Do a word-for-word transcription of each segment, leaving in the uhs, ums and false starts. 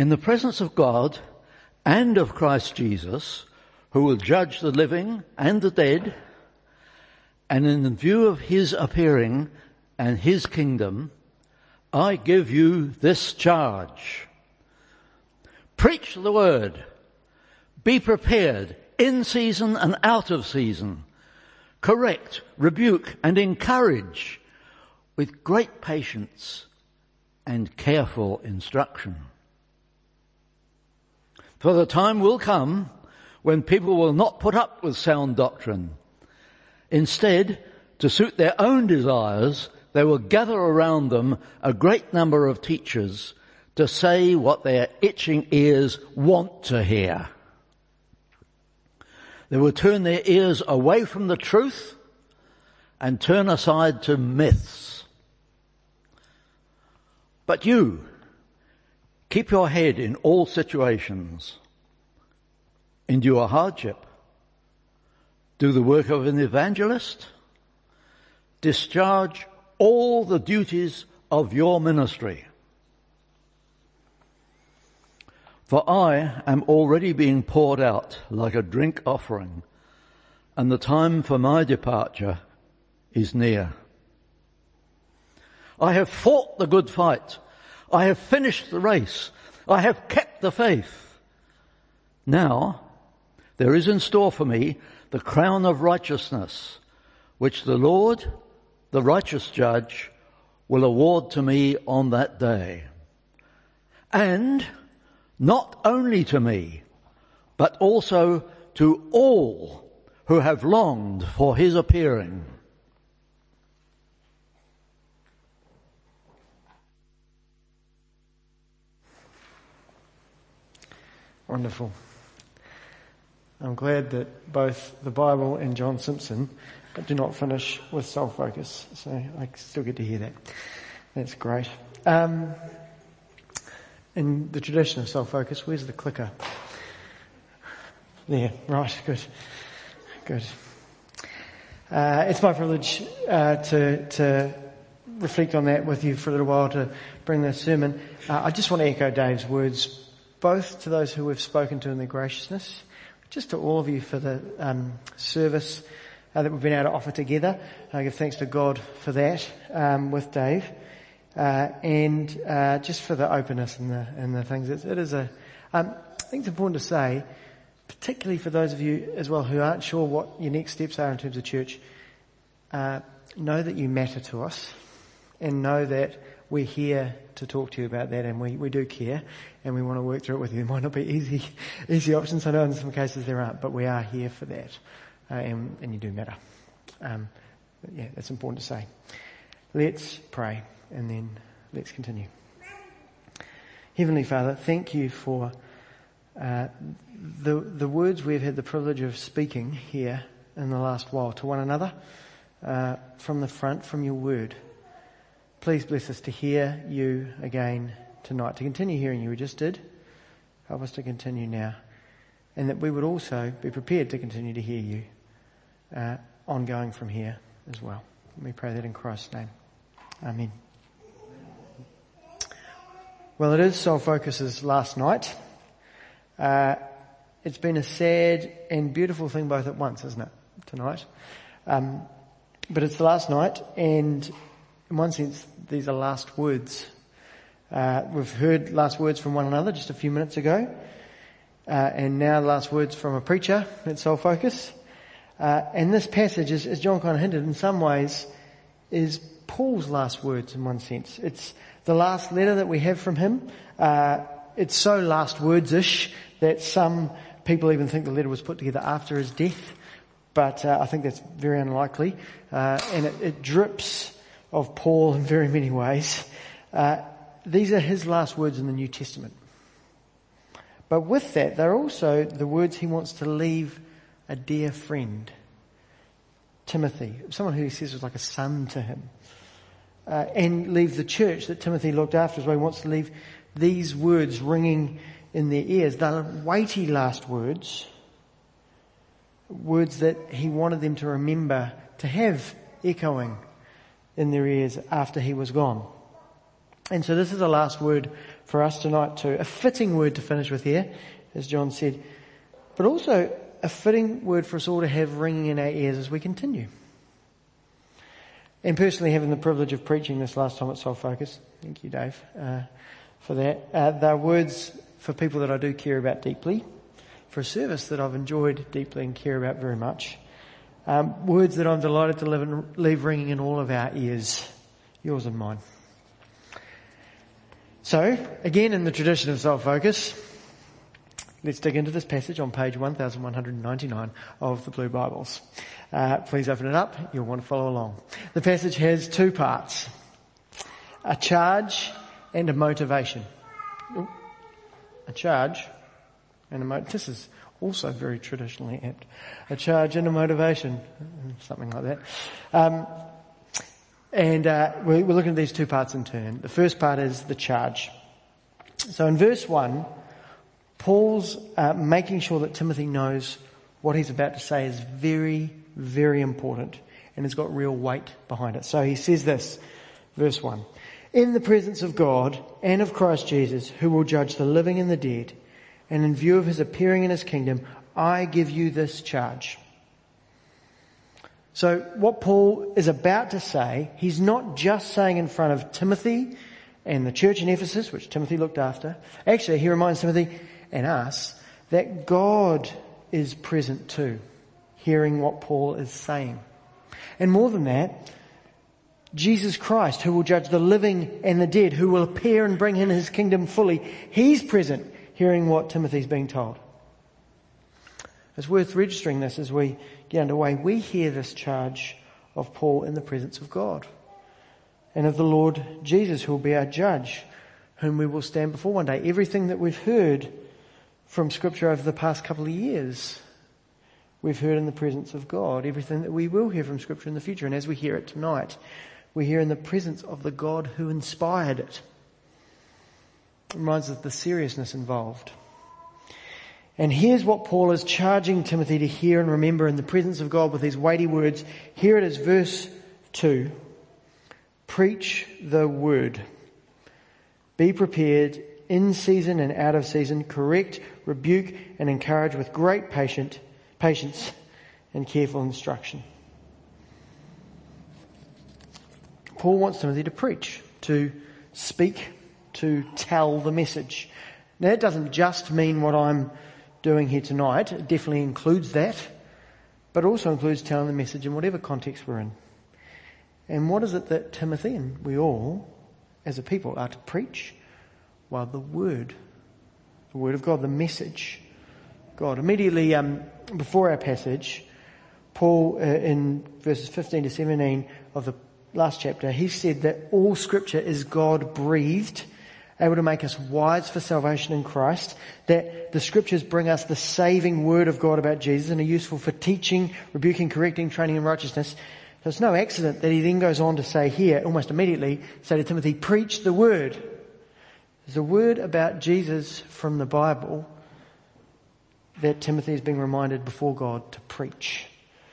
In the presence of God and of Christ Jesus, who will judge the living and the dead, and in view of his appearing and his kingdom, I give you this charge. Preach the word. Be prepared in season and out of season. Correct, rebuke, and encourage with great patience and careful instruction. For the time will come when people will not put up with sound doctrine. Instead, to suit their own desires, they will gather around them a great number of teachers to say what their itching ears want to hear. They will turn their ears away from the truth and turn aside to myths. But you, keep your head in all situations. Endure hardship. Do the work of an evangelist. Discharge all the duties of your ministry. For I am already being poured out like a drink offering, and the time for my departure is near. I have fought the good fight. I have finished the race. I have kept the faith. Now there is in store for me the crown of righteousness, which the Lord, the righteous judge, will award to me on that day. And not only to me, but also to all who have longed for his appearing. Wonderful. I'm glad that both the Bible and John Simpson do not finish with soul focus, so I still get to hear that. That's great. Um, in the tradition of soul focus, where's the clicker? There, right, good, good. Uh, it's my privilege uh, to to reflect on that with you for a little while, to bring this sermon. Uh, I just want to echo Dave's words, both to those who we've spoken to in their graciousness, just to all of you for the um, service uh, that we've been able to offer together. I give thanks to God for that um, with Dave, uh, and uh, just for the openness and the and the things. It's, it is a. Um, I think it's important to say, particularly for those of you as well who aren't sure what your next steps are in terms of church, uh, know that you matter to us, and know that we're here to talk to you about that, and we, we do care, and we want to work through it with you. It might not be easy, easy options. I know in some cases there aren't, but we are here for that, uh, and, and you do matter. Um, but yeah, that's important to say. Let's pray, and then let's continue. Heavenly Father, thank you for uh, the the words we've had the privilege of speaking here in the last while to one another, uh, from the front, from your word. Please bless us to hear you again tonight, to continue hearing you. We just did. Help us to continue now. And that we would also be prepared to continue to hear you uh, ongoing from here as well. We pray that in Christ's name. Amen. Well, it is Soul Focus's last night. Uh, it's been a sad and beautiful thing both at once, isn't it, tonight? Um, but it's the last night, and in one sense, these are last words. Uh, we've heard last words from one another just a few minutes ago. Uh, and now last words from a preacher at Soul Focus. Uh, and this passage, is, as John kind of hinted, in some ways is Paul's last words in one sense. It's the last letter that we have from him. Uh, it's so last words-ish that some people even think the letter was put together after his death. But uh, I think that's very unlikely. Uh, and it, it drips of Paul in very many ways. Uh, these are his last words in the New Testament. But with that, they're also the words he wants to leave a dear friend, Timothy, someone who he says was like a son to him. Uh, and leave the church that Timothy looked after as well. He wants to leave these words ringing in their ears. They're weighty last words, words that he wanted them to remember, to have echoing in their ears after he was gone. And so this is the last word for us tonight too. A fitting word to finish with here, as John said, but also a fitting word for us all to have ringing in our ears as we continue. And personally, having the privilege of preaching this last time at Soul Focus, thank you, Dave, uh, for that. Uh, they're words for people that I do care about deeply, for a service that I've enjoyed deeply and care about very much. Um, words that I'm delighted to live and leave ringing in all of our ears, yours and mine. So, again, in the tradition of Soul Focus, let's dig into this passage on page one thousand one hundred ninety-nine of the Blue Bibles. Uh, please open it up. You'll want to follow along. The passage has two parts. A charge and a motivation. Ooh. A charge and a mo- This is also very traditionally apt. A charge and a motivation. Something like that. Um, and uh, we're, we're looking at these two parts in turn. The first part is the charge. So in verse one, Paul's uh, making sure that Timothy knows what he's about to say is very, very important and has got real weight behind it. So he says this, verse one, in the presence of God and of Christ Jesus, who will judge the living and the dead, and in view of his appearing in his kingdom, I give you this charge. So what Paul is about to say, he's not just saying in front of Timothy and the church in Ephesus, which Timothy looked after. Actually, he reminds Timothy and us that God is present too, hearing what Paul is saying. And more than that, Jesus Christ, who will judge the living and the dead, who will appear and bring in his kingdom fully, he's present, hearing what Timothy's being told. It's worth registering this as we get underway. We hear this charge of Paul in the presence of God and of the Lord Jesus, who will be our judge, whom we will stand before one day. Everything that we've heard from Scripture over the past couple of years, we've heard in the presence of God. Everything that we will hear from Scripture in the future, and as we hear it tonight, we hear in the presence of the God who inspired it. It reminds us of the seriousness involved. And here's what Paul is charging Timothy to hear and remember in the presence of God with these weighty words. Here it is, verse two. Preach the word. Be prepared in season and out of season. Correct, rebuke, and encourage with great patient, patience and careful instruction. Paul wants Timothy to preach, to speak, to tell the message. Now that doesn't just mean what I'm doing here tonight. It definitely includes that, but also includes telling the message in whatever context we're in. And what is it that Timothy and we all, as a people, are to preach? Well, the word, the word of God, the message of God. Immediately um, before our passage, Paul, uh, in verses fifteen to seventeen of the last chapter, he said that all Scripture is God-breathed, able to make us wise for salvation in Christ, that the Scriptures bring us the saving word of God about Jesus and are useful for teaching, rebuking, correcting, training in righteousness. So it's no accident that he then goes on to say here, almost immediately, say to Timothy, preach the word. There's a word about Jesus from the Bible that Timothy is being reminded before God to preach.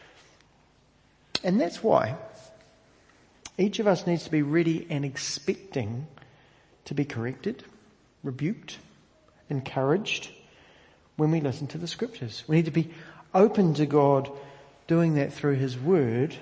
And that's why each of us needs to be ready and expecting to be corrected, rebuked, encouraged when we listen to the Scriptures. We need to be open to God doing that through his word,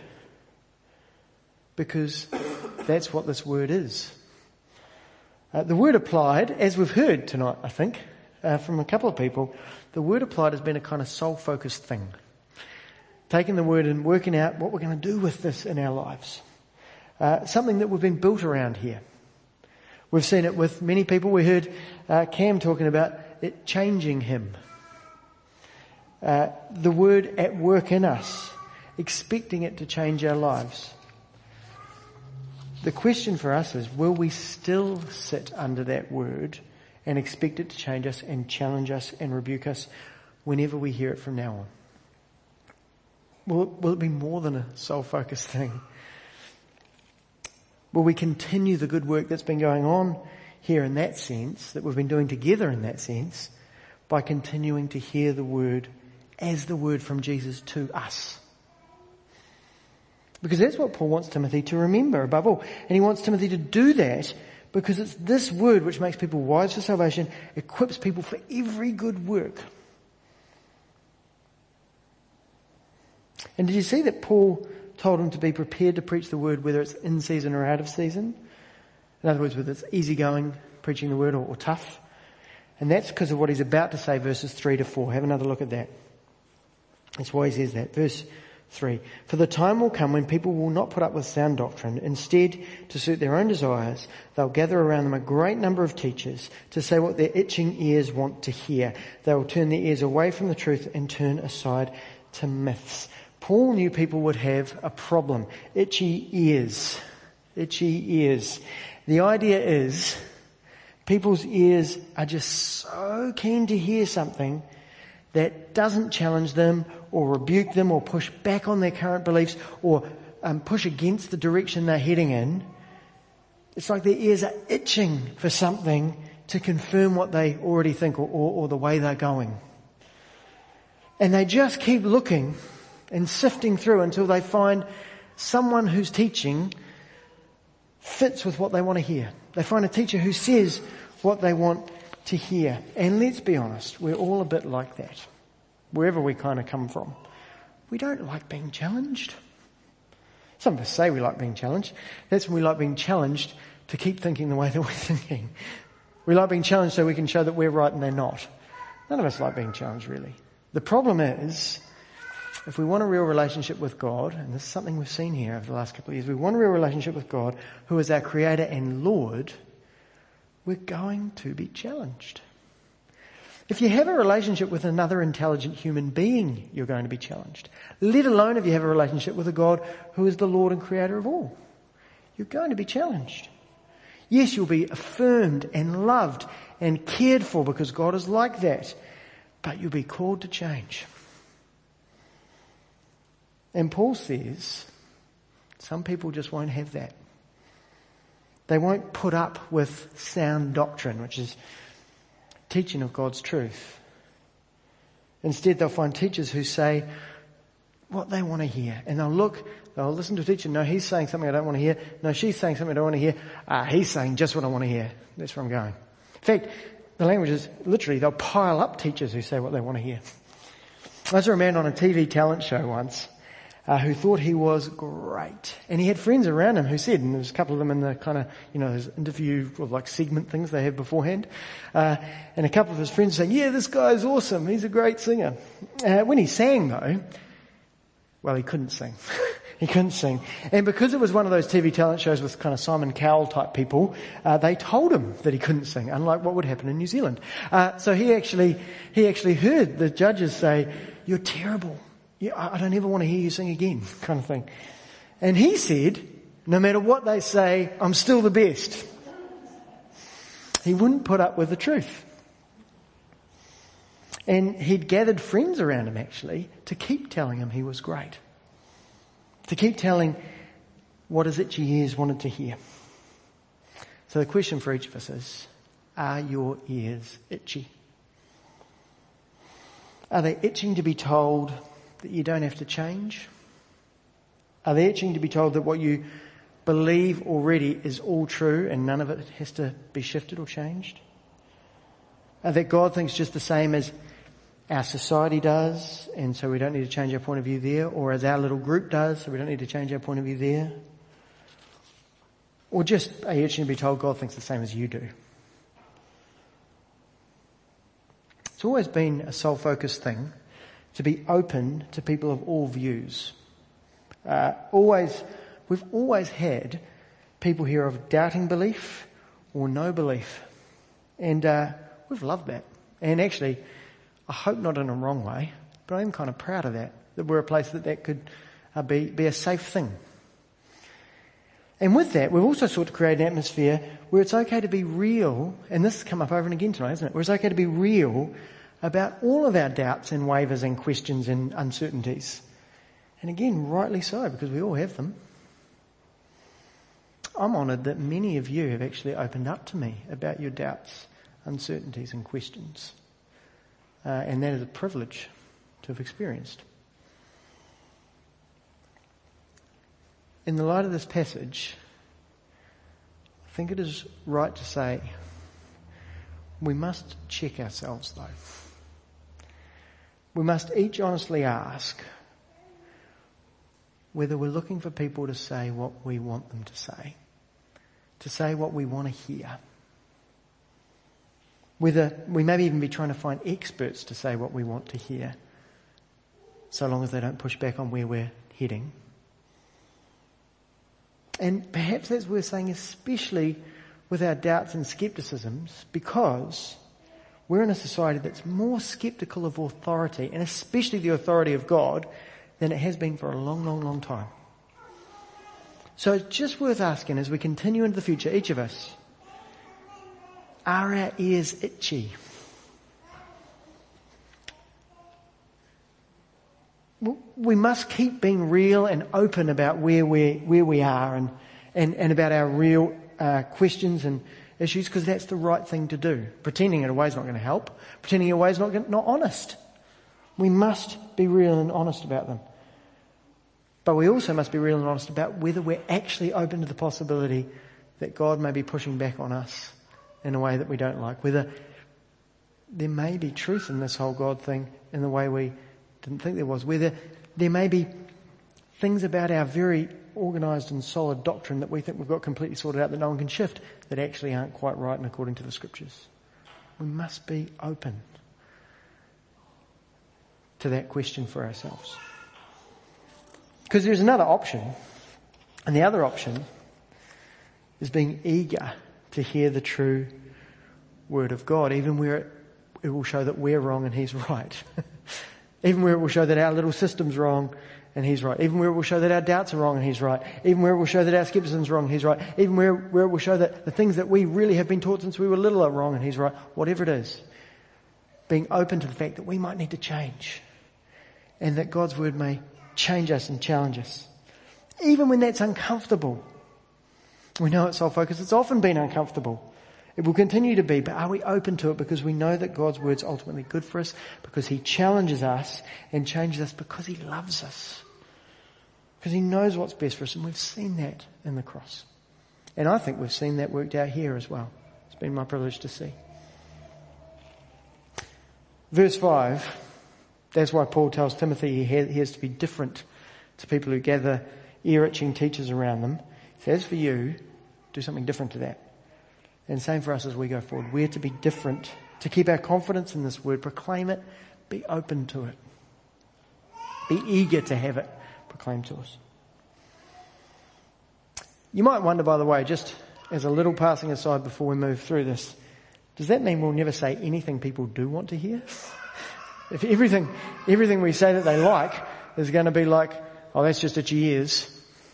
because that's what this word is. Uh, the word applied, as we've heard tonight, I think, uh, from a couple of people, the word applied has been a kind of soul-focused thing. Taking the word and working out what we're going to do with this in our lives. Uh, something that we've been built around here. We've seen it with many people. We heard uh, Cam talking about it changing him. Uh, the word at work in us, expecting it to change our lives. The question for us is, will we still sit under that word and expect it to change us and challenge us and rebuke us whenever we hear it from now on? Will it, will it be more than a soul-focused thing? Will we continue the good work that's been going on here in that sense, that we've been doing together in that sense, by continuing to hear the word as the word from Jesus to us? Because that's what Paul wants Timothy to remember above all. And he wants Timothy to do that because it's this word which makes people wise for salvation, equips people for every good work. And did you see that Paul told him to be prepared to preach the word whether it's in season or out of season? In other words, whether it's easygoing preaching the word or, or tough. And that's because of what he's about to say, verses three to four. Have another look at that. That's why he says that. Verse three. For the time will come when people will not put up with sound doctrine. Instead, to suit their own desires, they'll gather around them a great number of teachers to say what their itching ears want to hear. They will turn their ears away from the truth and turn aside to myths. Paul knew people would have a problem. Itchy ears. Itchy ears. The idea is people's ears are just so keen to hear something that doesn't challenge them or rebuke them or push back on their current beliefs or um, push against the direction they're heading in. It's like their ears are itching for something to confirm what they already think or, or, or the way they're going. And they just keep looking and sifting through until they find someone whose teaching fits with what they want to hear. They find a teacher who says what they want to hear. And let's be honest, we're all a bit like that. Wherever we kind of come from. We don't like being challenged. Some of us say we like being challenged. That's when we like being challenged to keep thinking the way that we're thinking. We like being challenged so we can show that we're right and they're not. None of us like being challenged, really. The problem is, if we want a real relationship with God, and this is something we've seen here over the last couple of years, we want a real relationship with God, who is our Creator and Lord, we're going to be challenged. If you have a relationship with another intelligent human being, you're going to be challenged. Let alone if you have a relationship with a God who is the Lord and Creator of all. You're going to be challenged. Yes, you'll be affirmed and loved and cared for because God is like that. But you'll be called to change. And Paul says, some people just won't have that. They won't put up with sound doctrine, which is teaching of God's truth. Instead, they'll find teachers who say what they want to hear. And they'll look, they'll listen to a teacher. No, he's saying something I don't want to hear. No, she's saying something I don't want to hear. Ah, he's saying just what I want to hear. That's where I'm going. In fact, the language is literally, they'll pile up teachers who say what they want to hear. I saw a man on a T V talent show once uh, who thought he was great. And he had friends around him who said, and there's a couple of them in the kind of, you know, those interview or like segment things they have beforehand. Uh, and a couple of his friends saying, yeah, this guy's awesome. He's a great singer. Uh, when he sang though, well, he couldn't sing. He couldn't sing. And because it was one of those T V talent shows with kind of Simon Cowell type people, uh, they told him that he couldn't sing, unlike what would happen in New Zealand. Uh, so he actually, he actually heard the judges say, you're terrible. You, I, I don't ever want to hear you sing again, kind of thing. And he said, no matter what they say, I'm still the best. He wouldn't put up with the truth. And he'd gathered friends around him actually to keep telling him he was great. To keep telling what his itchy ears wanted to hear. So the question for each of us is, are your ears itchy? Are they itching to be told that you don't have to change? Are they itching to be told that what you believe already is all true and none of it has to be shifted or changed? Are that God thinks just the same as our society does, and so we don't need to change our point of view there, or as our little group does, so we don't need to change our point of view there? Or just are you itching to be told God thinks the same as you do? It's always been a soul-focused thing to be open to people of all views. Uh, always, we've always had people here of doubting belief or no belief, and uh, we've loved that. And actually, I hope not in a wrong way, but I'm kind of proud of that, that we're a place that that could uh, be, be a safe thing. And with that, we've also sought to create an atmosphere where it's okay to be real, and this has come up over and again tonight, isn't it? Where it's okay to be real about all of our doubts and wavers and questions and uncertainties. And again, rightly so, because we all have them. I'm honoured that many of you have actually opened up to me about your doubts, uncertainties and questions. Uh, and that is a privilege to have experienced. In the light of this passage, I think it is right to say we must check ourselves though. We must each honestly ask whether we're looking for people to say what we want them to say, to say what we want to hear. Whether we may even be trying to find experts to say what we want to hear, so long as they don't push back on where we're heading. And perhaps that's worth saying, especially with our doubts and skepticisms, because we're in a society that's more skeptical of authority, and especially the authority of God, than it has been for a long, long, long time. So it's just worth asking, as we continue into the future, each of us, are our ears itchy? We must keep being real and open about where we where we are and, and, and about our real uh, questions and issues, because that's the right thing to do. Pretending in a way is not going to help. Pretending in a way is not, not honest. We must be real and honest about them. But we also must be real and honest about whether we're actually open to the possibility that God may be pushing back on us in a way that we don't like. Whether there may be truth in this whole God thing in the way we didn't think there was. Whether there may be things about our very organised and solid doctrine that we think we've got completely sorted out that no one can shift that actually aren't quite right and according to the scriptures. We must be open to that question for ourselves. Because there's another option, and the other option is being eager to hear the true word of God, even where it, it will show that we're wrong and He's right. Even where it will show that our little system's wrong and He's right. Even where it will show that our doubts are wrong and He's right. Even where it will show that our skepticism's wrong and He's right. Even where, where it will show that the things that we really have been taught since we were little are wrong and He's right. Whatever it is. Being open to the fact that we might need to change. And that God's word may change us and challenge us. Even when that's uncomfortable. We know it's self-focused. It's often been uncomfortable. It will continue to be, but are we open to it because we know that God's word's ultimately good for us, because He challenges us and changes us because He loves us, because He knows what's best for us, and we've seen that in the cross. And I think we've seen that worked out here as well. It's been my privilege to see. Verse five, that's why Paul tells Timothy he has to be different to people who gather ear-itching teachers around them. He says, for you, do something different to that. And same for us as we go forward. We're to be different, to keep our confidence in this word, proclaim it, be open to it. Be eager to have it proclaimed to us. You might wonder, by the way, just as a little passing aside before we move through this, does that mean we'll never say anything people do want to hear? If everything, everything we say that they like is going to be like, oh, that's just itchy ears.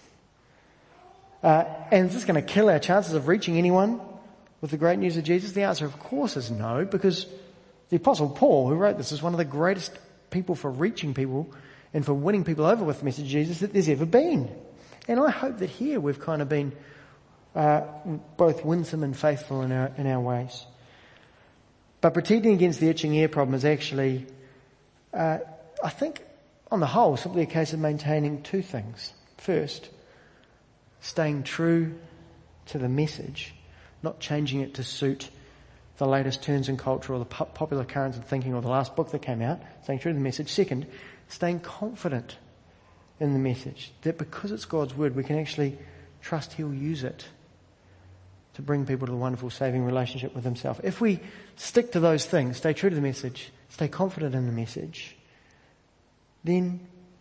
Uh, and is this going to kill our chances of reaching anyone with the great news of Jesus? The answer, of course, is no, because the Apostle Paul, who wrote this, is one of the greatest people for reaching people and for winning people over with the message of Jesus that there's ever been. And I hope that here we've kind of been uh, both winsome and faithful in our in our ways. But protecting against the itching ear problem is actually, uh, I think, on the whole, simply a case of maintaining two things. First, staying true to the message, not changing it to suit the latest turns in culture or the popular currents of thinking or the last book that came out, staying true to the message. Second, staying confident in the message, that because it's God's word, we can actually trust He'll use it to bring people to the wonderful saving relationship with Himself. If we stick to those things, stay true to the message, stay confident in the message, then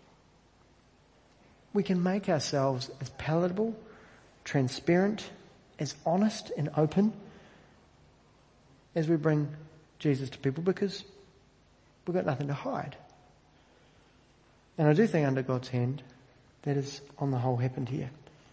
we can make ourselves as palatable, transparent, as honest and open as we bring Jesus to people, because we've got nothing to hide. And I do think under God's hand, that is on the whole happened here.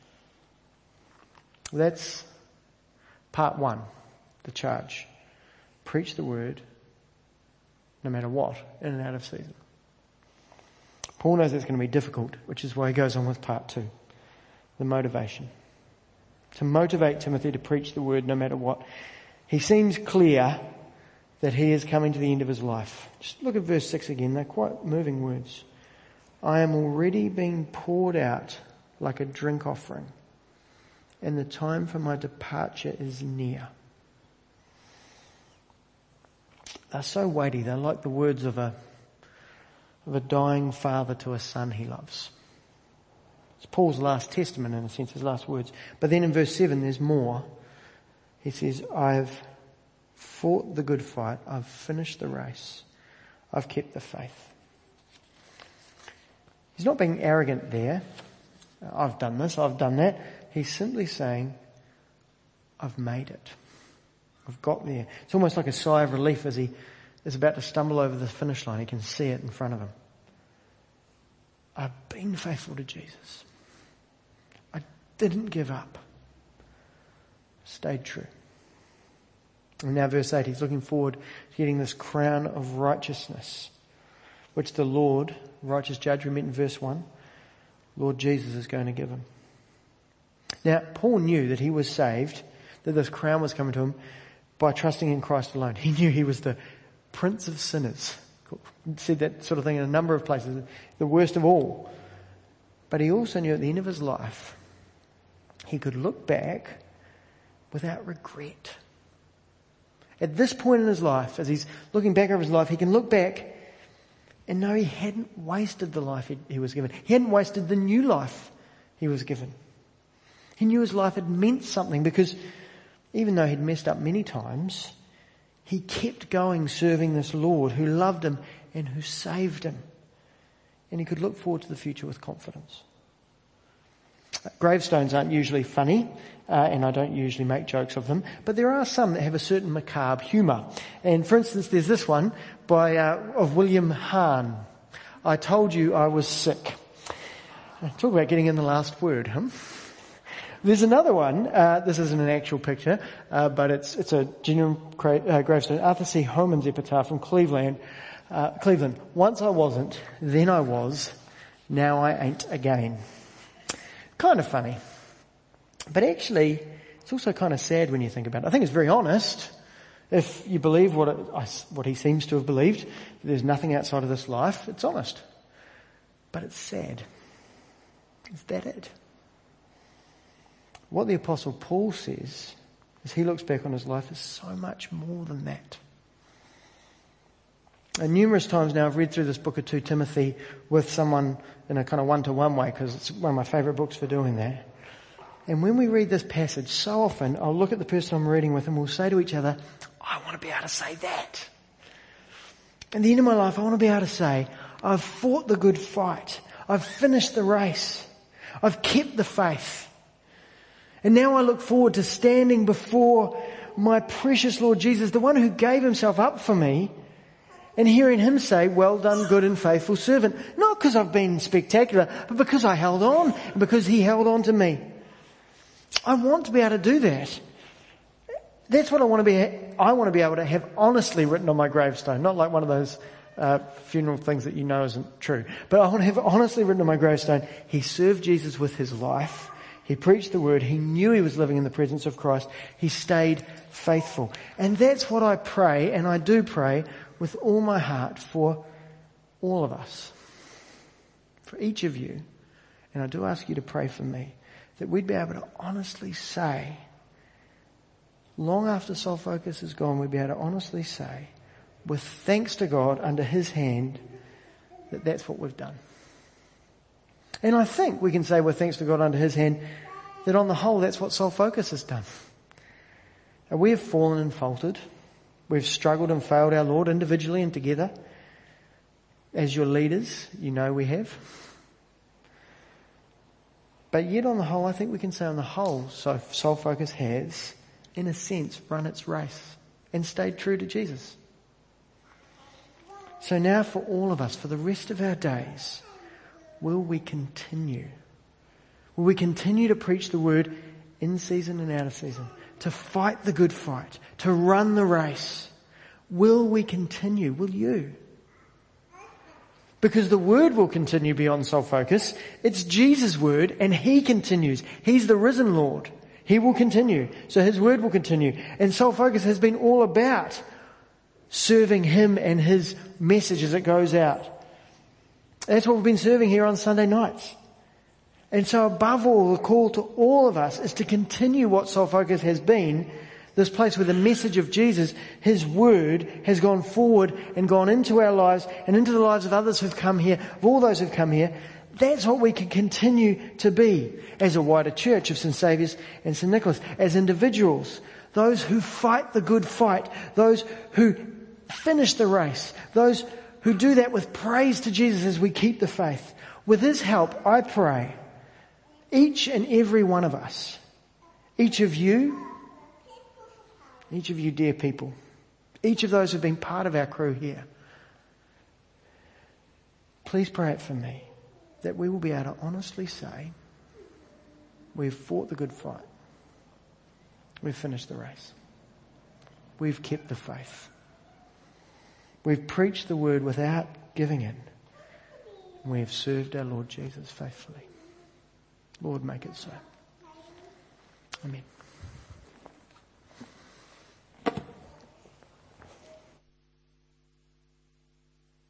That's part one, the charge. Preach the word, no matter what, in and out of season. Paul knows that's going to be difficult, which is why he goes on with part two, the motivation. To motivate Timothy to preach the word no matter what. He seems clear that he is coming to the end of his life. Just look at verse six again. They're quite moving words. I am already being poured out like a drink offering. and the time for my departure is near. They're so weighty. They're like the words of a, of a dying father to a son he loves. It's Paul's last testament, in a sense, his last words. But then in verse seven, there's more. He says, I've fought the good fight. I've finished the race. I've kept the faith. He's not being arrogant there. I've done this, I've done that. He's simply saying, I've made it. I've got there. It's almost like a sigh of relief as he is about to stumble over the finish line. He can see it in front of him. I've been faithful to Jesus. I didn't give up. Stayed true. And now verse eight, he's looking forward to getting this crown of righteousness, which the Lord, righteous judge we met in verse one, Lord Jesus is going to give him. Now, Paul knew that he was saved, that this crown was coming to him by trusting in Christ alone. He knew he was the prince of sinners. He said that sort of thing in a number of places, the worst of all. But he also knew at the end of his life, he could look back without regret. At this point in his life, as he's looking back over his life, he can look back and know he hadn't wasted the life he, he was given. He hadn't wasted the new life he was given. He knew his life had meant something because even though he'd messed up many times, he kept going serving this Lord who loved him and who saved him. And he could look forward to the future with confidence. Gravestones aren't usually funny, uh, and I don't usually make jokes of them, but there are some that have a certain macabre humour. And for instance, there's this one by uh, of William Hahn. I told you I was sick. Talk about getting in the last word, huh? There's another one. Uh, this isn't an actual picture, uh, but it's it's a genuine cra- uh, gravestone. Arthur C. Homan's epitaph from Cleveland. Uh, Cleveland. Once I wasn't, then I was. Now I ain't again. Kind of funny, but actually, it's also kind of sad when you think about it. I think it's very honest. If you believe what it, what he seems to have believed, there's nothing outside of this life. It's honest, but it's sad. Is that it? What the Apostle Paul says, as he looks back on his life, is so much more than that. And numerous times now I've read through this book of Second Timothy with someone in a kind of one-to-one way, because it's one of my favourite books for doing that. And when we read this passage, so often I'll look at the person I'm reading with and we'll say to each other, I want to be able to say that. At the end of my life, I want to be able to say, I've fought the good fight. I've finished the race. I've kept the faith. And now I look forward to standing before my precious Lord Jesus, the one who gave himself up for me, and hearing him say, well done, good and faithful servant. Not because I've been spectacular, but because I held on, and because he held on to me. I want to be able to do that. That's what I want to be, I want to be able to have honestly written on my gravestone, not like one of those uh, funeral things that you know isn't true. But I want to have honestly written on my gravestone, he served Jesus with his life. He preached the word. He knew he was living in the presence of Christ. He stayed faithful. And that's what I pray, and I do pray with all my heart for all of us, for each of you. And I do ask you to pray for me, that we'd be able to honestly say, long after Soul Focus is gone, we'd be able to honestly say, with thanks to God under his hand, that that's what we've done. And I think we can say with thanks to God under his hand that on the whole that's what Soul Focus has done. And we have fallen and faltered. We've struggled and failed our Lord individually and together. As your leaders, you know we have. But yet on the whole, I think we can say on the whole, so Soul Focus has, in a sense, run its race and stayed true to Jesus. So now for all of us, for the rest of our days, will we continue? Will we continue to preach the word in season and out of season? To fight the good fight, to run the race. Will we continue? Will you? Because the word will continue beyond Soul Focus. It's Jesus' word and he continues. He's the risen Lord. He will continue. So his word will continue. And Soul Focus has been all about serving him and his message as it goes out. That's what we've been serving here on Sunday nights. And so above all, the call to all of us is to continue what Soul Focus has been, this place where the message of Jesus, His Word, has gone forward and gone into our lives and into the lives of others who've come here, of all those who've come here. That's what we can continue to be as a wider church of Saint Saviour's and Saint Nicholas, as individuals, those who fight the good fight, those who finish the race, those who do that with praise to Jesus as we keep the faith. With His help, I pray, each and every one of us, each of you, each of you dear people, each of those who've been part of our crew here, please pray it for me, that we will be able to honestly say, we've fought the good fight. We've finished the race. We've kept the faith. We've preached the word without giving in. We have served our Lord Jesus faithfully. Lord, make it so. Amen.